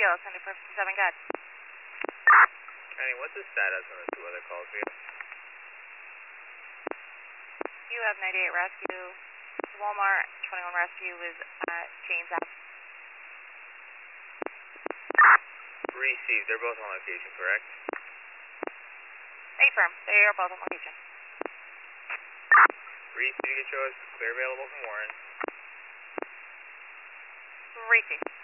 Kilo, 7457, got. Kenny, what's the status on the two other calls for you? You have 98 rescue, Walmart, 21 rescue is at James Ave. Received. They're both on location, correct? Affirm, they are both on location. Received, you can show us clear available from Warren. Received.